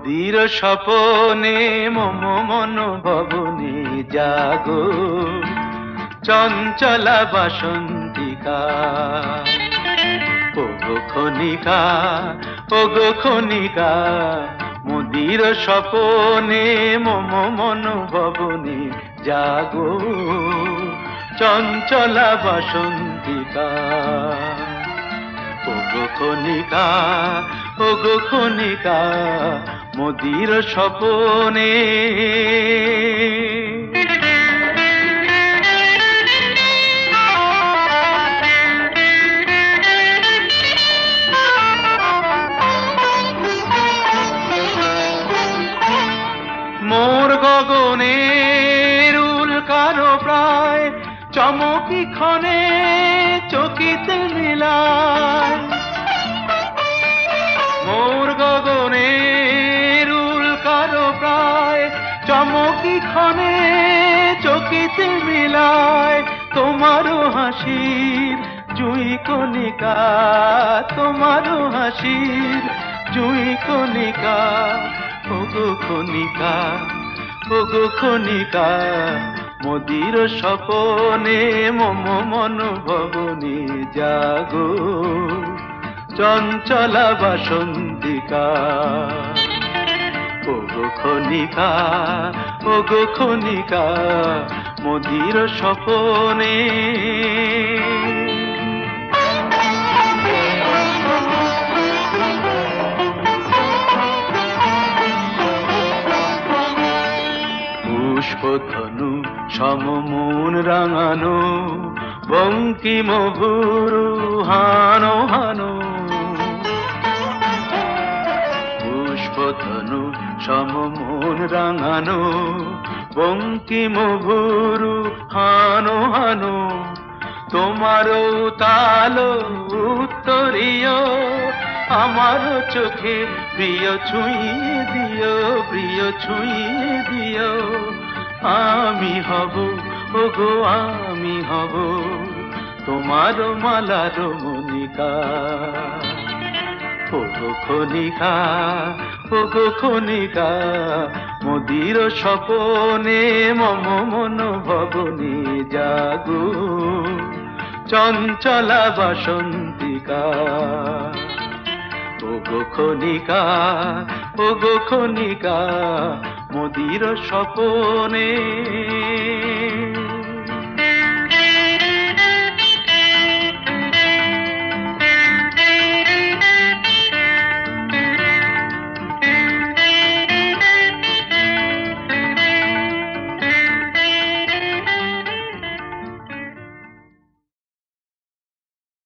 মোদির স্বপনে মম মন ভবনে জাগো চঞ্চলা বাসন্তিকা। ওগো খনিকা, ওগো খনিকা, মোদির স্বপনে মম মন ভবনে জাগো চঞ্চলা বাসন্তিকা। ওগো খনিকা, ওগো খনিকা, মোদির স্বপনে। মোর গগনের উল্কারো প্রায় চমকি ক্ষণে চকিতে মিলায়। মোর গগনের উল্কারো প্রায় চমকি ক্ষণে চকিতে মিলায়। তোমারও হাসির জুই কণিকা, তোমারও হাসির জুই কণিকা। ওগো খনিকা, ওগো খনিকা, মোদির স্বপনে মম মন ভবনে জাগো চঞ্চলা বাসন্তিকা। ওগো খনিকা, ওগো খনিকা, মোদির স্বপনে। পুষ্পধনু সমমন রাঙানো বঙ্কিম ভুরু হানো হানো। পুষ্পধনু সমমন রাঙানো বঙ্কিম ভুরু হানো হানো। তোমারও তালো উত্তরীয় আমার চোখে প্রিয় ছুঁয়ে দিও, প্রিয় ছুঁয়ে দিও। আমি হব, ওগো আমি হব তোমার মালার মনিকা। ওগো খনিকা, ওগো খনিকা, মোদির স্বপনে মম মন ভবনে জাগো চঞ্চলা বাসন্তিকা। ওগো খনিকা, ওগো খনিকা, মোদির স্বপনে।